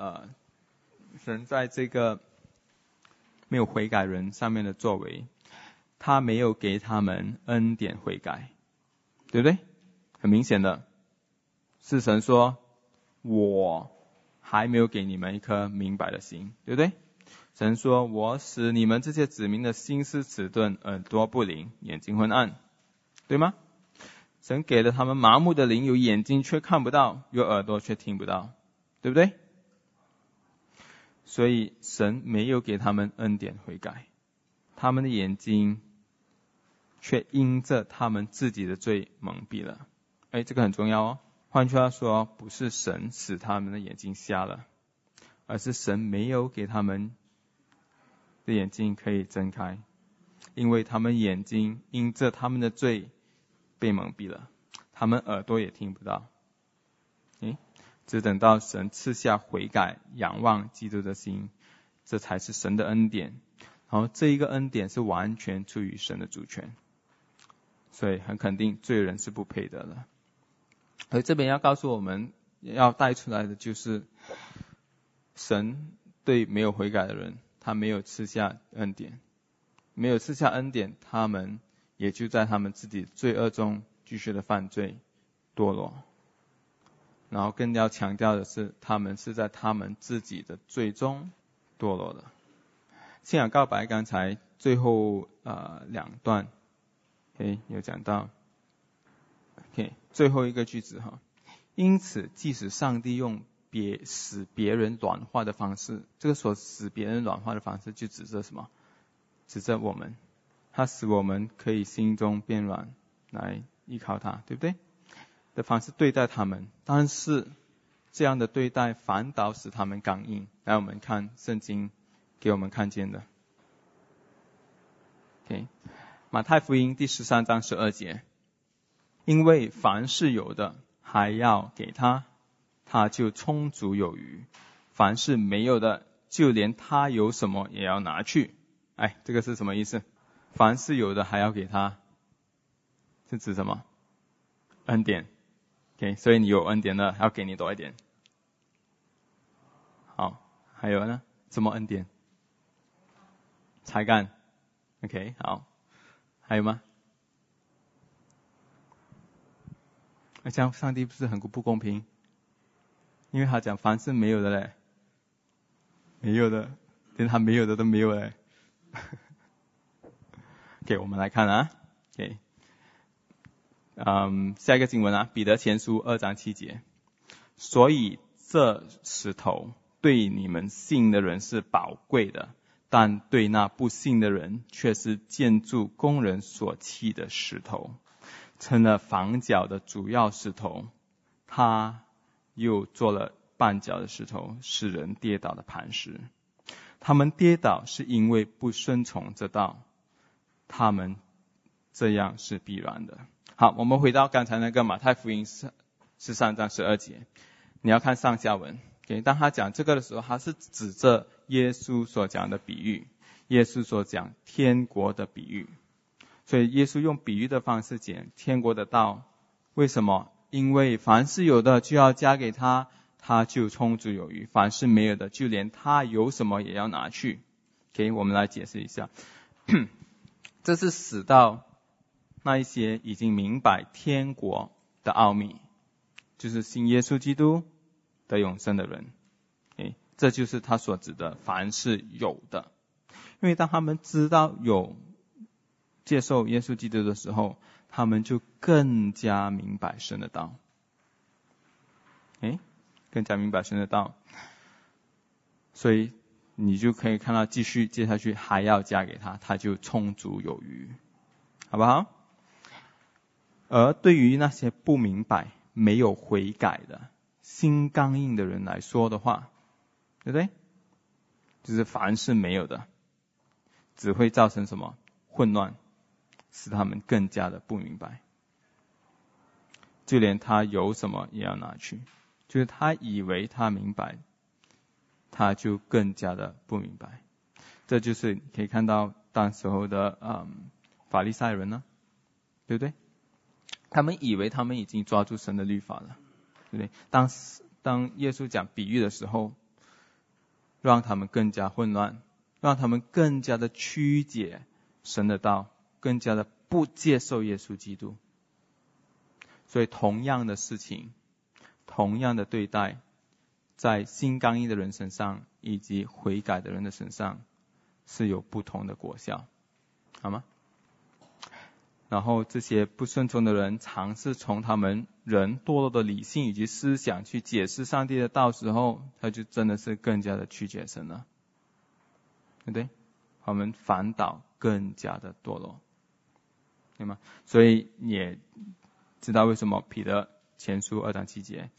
在这个没有悔改人上面的作为，他没有给他们恩典悔改，对不对？很明显的是神说，我还没有给你们一颗明白的心，对不对？神说，我使你们这些子民的心思迟钝，耳朵不灵，眼睛昏暗，对吗？神给了他们麻木的灵，有眼睛却看不到，有耳朵却听不到，对不对？所以神没有给他们恩典悔改，他们的眼睛却因着他们自己的罪蒙蔽了。这个很重要哦。换句话说，不是神使他们的眼睛瞎了，而是神没有给他们的眼睛可以睁开，因为他们眼睛因着他们的罪被蒙蔽了，他们耳朵也听不到。只等到神赐下悔改仰望基督的心，这才是神的恩典。然后这一个恩典是完全出于神的主权，所以很肯定罪人是不配得的。而这边要告诉我们要带出来的就是，神对没有悔改的人，他没有赐下恩典，没有赐下恩典，他们也就在他们自己罪恶中继续的犯罪堕落。然后更要强调的是，他们是在他们自己的罪中堕落的。信仰告白刚才最后两段有讲到最后一个句子哈。因此即使上帝用使别人软化的方式，这个所使别人软化的方式就指着什么？指着我们，他使我们可以心中变软来依靠他，对不对？的方式对待他们，但是这样的对待反倒使他们刚硬。来，我们看圣经给我们看见的。马太福音第13章12节，因为凡是有的还要给他，他就充足有余；凡是没有的，就连他有什么也要拿去。这个是什么意思？凡是有的还要给他，是指什么？恩典。所以你有恩典了，要给你多一点。好，还有呢？什么恩典？才干。好，还有吗？这样上帝不是很不公平？因为他讲凡是没有的嘞，没有的，连他没有的都没有嘞。我们来看啊。下一个经文啊，彼得前书2章7节，所以这石头对你们信的人是宝贵的，但对那不信的人却是建筑工人所弃的石头，成了房角的主要石头，他又做了绊脚的石头，使人跌倒的磐石。他们跌倒是因为不顺从这道，他们这样是必然的。好，我们回到刚才那个马太福音13章12节，你要看上下文。当他讲这个的时候，他是指着耶稣所讲的比喻，耶稣所讲天国的比喻。所以耶稣用比喻的方式讲天国的道。为什么？因为凡是有的就要加给他，他就充足有余；凡是没有的，就连他有什么也要拿去。我们来解释一下。这是使到那一些已经明白天国的奥秘，就是信耶稣基督的永生的人。这就是他所指的凡是有的。因为当他们知道有接受耶稣基督的时候，他们就更加明白神的道。 更加明白神的道。所以你就可以看到接下去还要加给他，他就充足有余，好不好？而对于那些不明白、没有悔改的心刚硬的人来说的话，对不对？就是凡是没有的，只会造成什么？混乱，使他们更加的不明白。就连他有什么也要拿去，就是他以为他明白，他就更加的不明白。这就是你可以看到当时候的法利赛人呢，对不对？他们以为他们已经抓住神的律法了，对不对？当耶稣讲比喻的时候，让他们更加混乱，让他们更加的曲解神的道，更加的不接受耶稣基督。所以同样的事情，同样的对待，在心刚硬的人身上以及悔改的人的身上是有不同的果效，好吗？然后这些不顺从的人尝试从他们人堕落的理性以及思想去解释上帝的道时候，他就真的是更加的曲解神了，对不对？他们反倒更加的堕落，对吗？所以你也知道为什么彼得前书2章7节，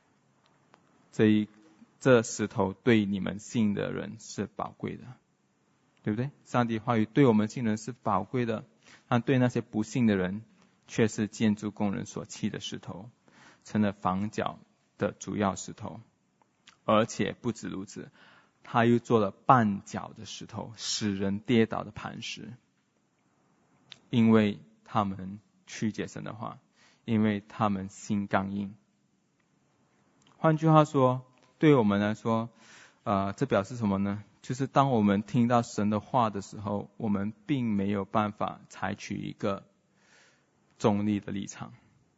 这石头对你们信的人是宝贵的，对不对？上帝话语对我们信人是宝贵的，但对那些不信的人却是建筑工人所弃的石头，成了房角的主要石头。而且不止如此，他又做了绊脚的石头，使人跌倒的磐石。因为他们曲解神的话，因为他们心刚硬。换句话说，对我们来说，这表示什么呢？就是当我们听到神的话的时候，我们并没有办法采取一个中立的立场。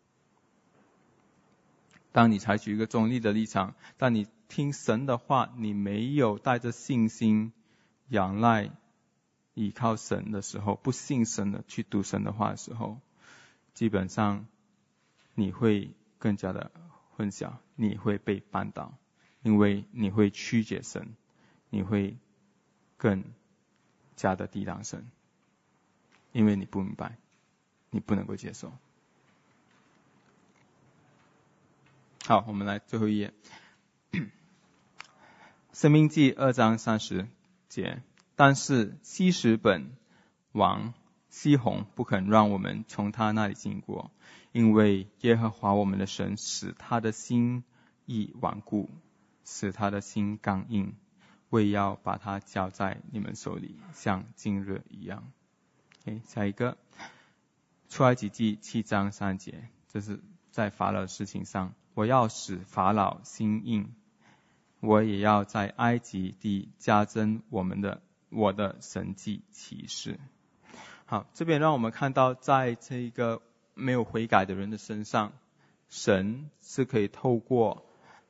当你采取一个中立的立场，当你听神的话，你没有带着信心仰赖依靠神的时候，不信神的去读神的话的时候，基本上你会更加的混淆，你会被绊倒，因为你会曲解神，你会更加的抵挡神，因为你不明白，你不能够接受。好，我们来最后一页。申命记2章30节，但是希实本王西宏不肯让我们从他那里经过，因为耶和华我们的神使他的心意顽固，使他的心刚硬，为要把他交在你们手里，像今日一样。下一个，出埃及记7章3节，这是在法老的事情上，我要使法老心硬，我也要在埃及地加增我的神迹奇事。好，这边让我们看到，在这个没有悔改的人的身上，神是可以透过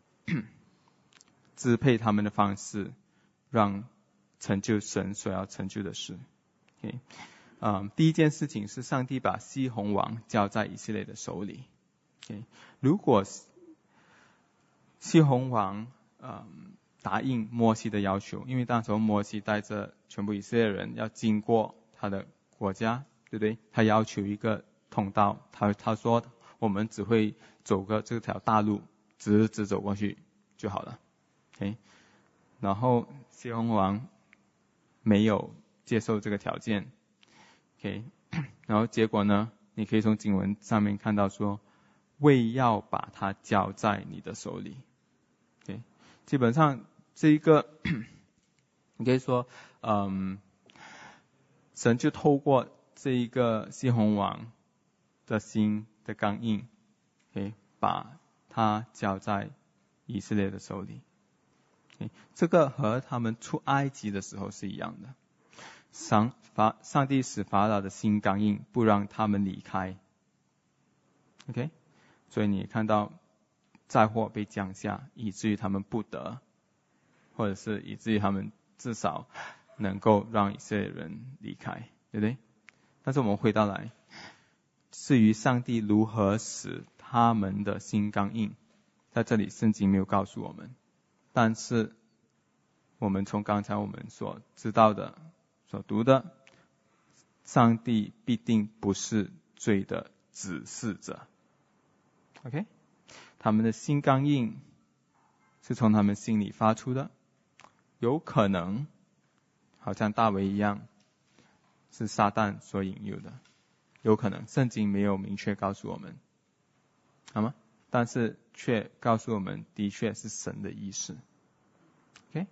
支配他们的方式，让成就神所要成就的事。第一件事情是上帝把西宏王交在以色列的手里。如果西宏王答应摩西的要求，因为当时摩西带着全部以色列人要经过他的国家，对不对？他要求一个通道，他说我们只会走个这条大路，直走过去就好了。然后西宏王没有接受这个条件。然后结果呢？你可以从经文上面看到说，为要把它交在你的手里。基本上这一个你可以说神就透过这一个西宏王的心的刚硬，把它交在以色列的手里。这个和他们出埃及的时候是一样的。上帝使法老的心刚硬，不让他们离开。所以你看到灾祸被降下，以至于他们不得，或者是以至于他们至少能够让以色列人离开，对不对？但是我们回到来，至于上帝如何使他们的心刚硬， 在这里圣经没有告诉我们，但是我们从刚才我们所知道的、所读的，上帝必定不是罪的指示者。OK， 他们的心刚硬是从他们心里发出的，有可能好像大卫一样是撒旦所引诱的，有可能圣经没有明确告诉我们，好吗？但是却告诉我们的确是神的意思。 OK，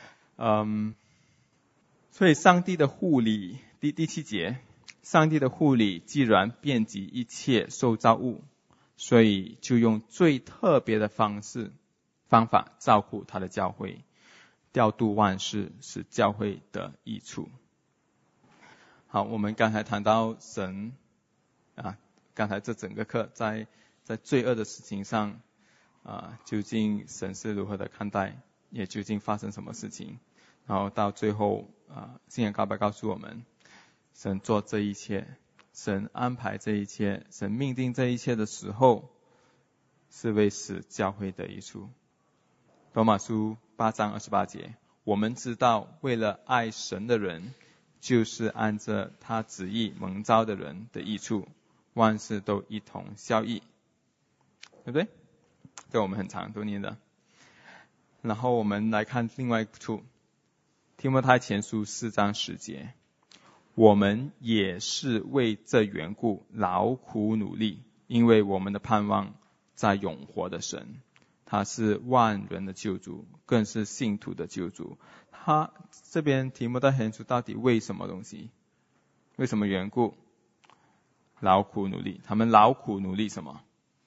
所以上帝的护理，第7节，上帝的护理既然遍及一切受造物，所以就用最特别的方法照顾他的教会，调度万事，使教会得益处。好，我们刚才谈到神刚才这整个课在罪恶的事情上究竟神是如何的看待，也究竟发生什么事情，然后到最后信仰告白告诉我们，神做这一切，神安排这一切，神命定这一切的时候，是为使教会得益处。罗马书8章28节，我们知道为了爱神的人，就是按着他旨意蒙召的人的益处，万事都一同效益，对不对？这我们很常都念的。然后我们来看另外一处，提摩太前书4章10节，我们也是为这缘故劳苦努力，因为我们的盼望在永活的神，他是万人的救主，更是信徒的救主。他这边提摩太前书到底为什么东西？为什么缘故？劳苦努力。他们劳苦努力什么？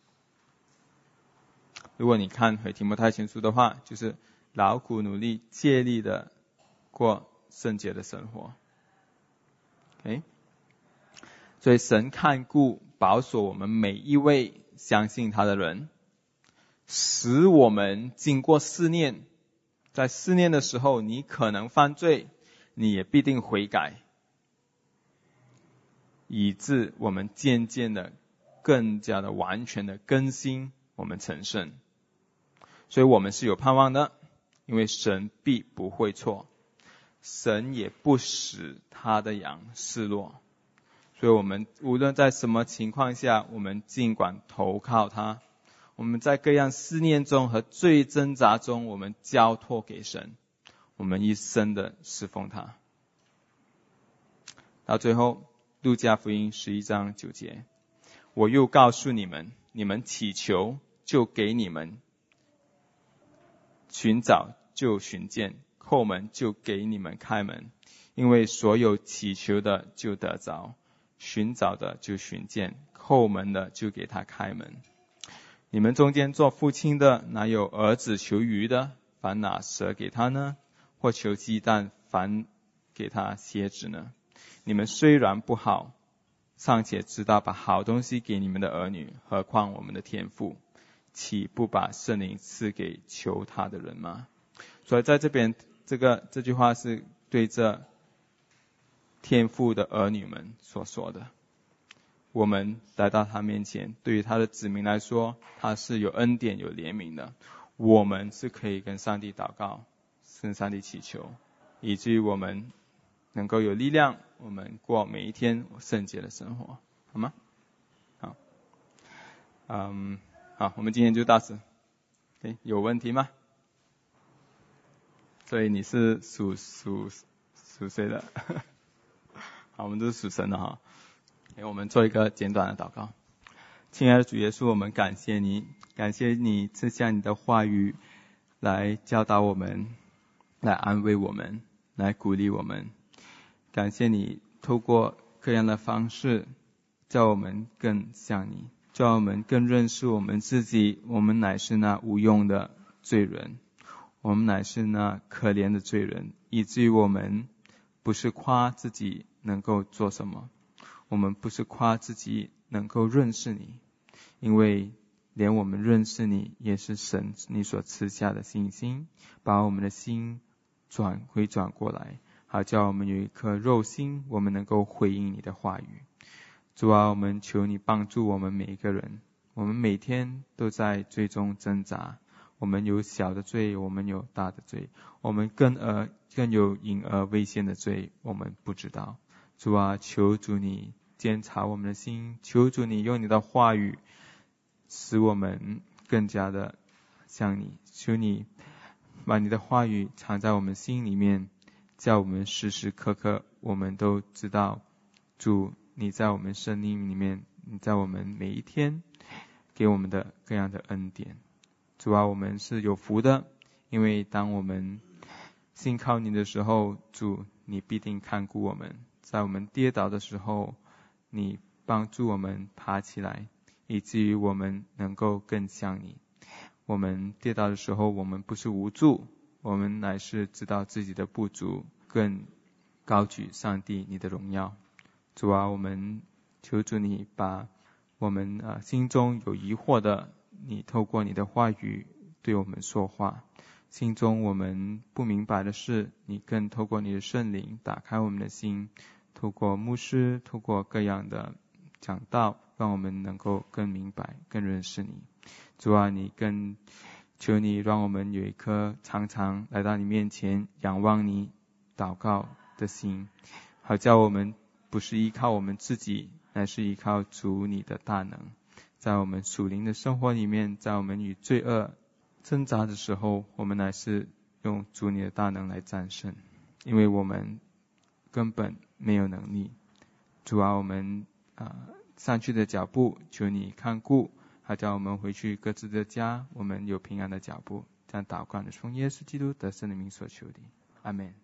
如果你看回提摩太前书的话，就是劳苦努力，竭力的过圣洁的生活。OK， 所以神看顾保守我们每一位相信他的人，使我们经过试炼，在试炼的时候，你可能犯罪，你也必定悔改，以致我们渐渐的更加的完全的更新我们成圣。所以我们是有盼望的，因为神必不会错，神也不使他的羊失落。所以我们无论在什么情况下，我们尽管投靠他，我们在各样试炼中和最挣扎中，我们交托给神，我们一生的侍奉他。到最后路加福音11章9节，我又告诉你们，你们祈求就给你们，寻找就寻见，叩门就给你们开门，因为所有祈求的就得着，寻找的就寻见，叩门的就给他开门。你们中间做父亲的，哪有儿子求鱼的，反拿蛇给他呢？或求鸡蛋，反给他蝎子呢？你们虽然不好，尚且知道把好东西给你们的儿女，何况我们的天父，岂不把圣灵赐给求他的人吗？所以在这边这句话是对着天父的儿女们所说的。我们来到他面前，对于他的子民来说，他是有恩典有怜悯的，我们是可以跟上帝祷告，跟上帝祈求，以至于我们能够有力量，我们过每一天圣洁的生活，好吗？好，好，我们今天就到此。Okay， 有问题吗？所以你是属谁的？好，我们都是属神的哈。我们做一个简短的祷告。亲爱的主耶稣，我们感谢你，感谢你赐下你的话语来教导我们，来安慰我们，来鼓励我们。感谢你透过各样的方式叫我们更像你，叫我们更认识我们自己，我们乃是那无用的罪人，我们乃是那可怜的罪人，以至于我们不是夸自己能够做什么，我们不是夸自己能够认识你，因为连我们认识你也是神你所赐下的信心，把我们的心回转过来，好叫我们有一颗肉心，我们能够回应你的话语。主啊，我们求你帮助我们每一个人， 我们每天都在罪中挣扎，我们有小的罪，我们有大的罪，我们更有隐而未现的罪，我们不知道。主啊，求主你监察我们的心，求主你用你的话语使我们更加的像你，求你把你的话语藏在我们心里面，叫我们时时刻刻我们都知道主你在我们生命里面，你在我们每一天给我们的各样的恩典。主啊，我们是有福的，因为当我们信靠你的时候，主你必定看顾我们，在我们跌倒的时候，你帮助我们爬起来，以至于我们能够更像你。我们跌倒的时候，我们不是无助，我们乃是知道自己的不足，更高举上帝你的荣耀。主啊，我们求主你把我们心中有疑惑的，你透过你的话语对我们说话，心中我们不明白的事，你更透过你的圣灵打开我们的心，透过牧师，透过各样的讲道，让我们能够更明白更认识你。主啊，你更求你让我们有一颗常常来到你面前仰望你祷告的心，好叫我们不是依靠我们自己，乃是依靠主你的大能，在我们属灵的生活里面，在我们与罪恶挣扎的时候，我们乃是用主你的大能来战胜，因为我们根本没有能力。主啊，我们上去的脚步求你看顾，好叫我们回去各自的家，我们有平安的脚步。这样祷告的奉耶稣基督得胜的名所求的，阿们。